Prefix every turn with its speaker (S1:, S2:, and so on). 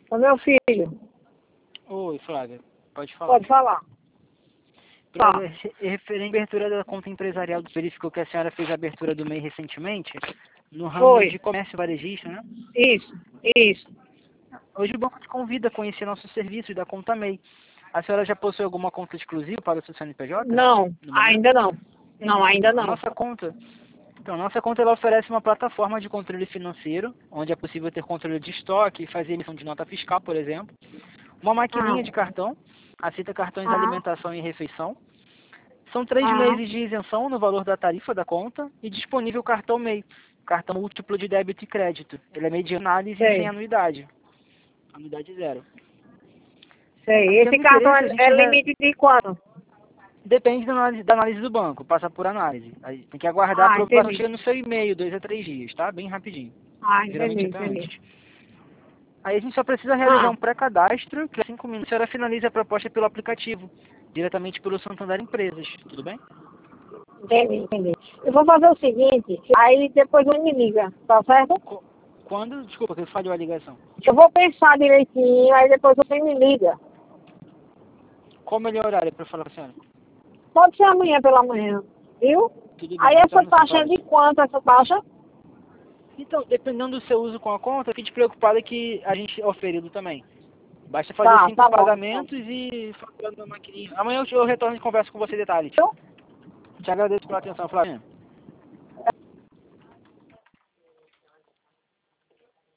S1: O meu filho.
S2: Oi, Flávia. Pode falar.
S1: Pode falar. Tá.
S2: Referente à abertura da conta empresarial, verificou que a senhora fez a abertura do MEI recentemente, no ramo
S1: Foi.
S2: de comércio varejista, né?
S1: Isso.
S2: Hoje o banco te convida a conhecer nossos serviços da conta MEI. A senhora já possui alguma conta exclusiva para o seu CNPJ?
S1: Não, ainda não. Não, ainda não.
S2: Nossa conta ela oferece uma plataforma de controle financeiro, onde é possível ter controle de estoque e fazer emissão de nota fiscal, por exemplo. Uma maquininha de cartão, aceita cartões de alimentação e refeição. São 3 meses de isenção no valor da tarifa da conta e disponível o cartão MEI, cartão múltiplo de débito e crédito. Ele é mediante análise
S1: Sei.
S2: sem anuidade. Anuidade zero.
S1: Sei. Esse
S2: Tendo
S1: cartão
S2: interesse, a gente
S1: é limite de quanto?
S2: Depende da análise do banco, passa por análise. Aí tem que aguardar a aprovação,
S1: Entendi.
S2: chega no seu e-mail, 2 a 3 dias, tá? Bem rapidinho. Geralmente até
S1: Entendi.
S2: antes. Aí a gente só precisa realizar um pré-cadastro, que em 5 minutos a senhora finaliza a proposta pelo aplicativo, diretamente pelo Santander Empresas, tudo bem?
S1: Entendi. Eu vou fazer o seguinte, aí depois você me liga, tá certo?
S2: Quando? Desculpa, que falhou a ligação.
S1: Eu vou pensar direitinho, aí depois você me liga.
S2: Qual o melhor horário para falar com a senhora?
S1: Pode ser amanhã pela manhã, viu?
S2: Tudo bem.
S1: Aí
S2: Então,
S1: essa
S2: não se
S1: taxa é
S2: faz.
S1: de quanto, essa taxa?
S2: Então, dependendo do seu uso com a conta, fique preocupado que a gente é oferido também. Basta fazer 5
S1: Tá bom,
S2: pagamentos e faturando na maquininha. Amanhã eu retorno e converso com você em detalhes. Te agradeço pela atenção, Flávia.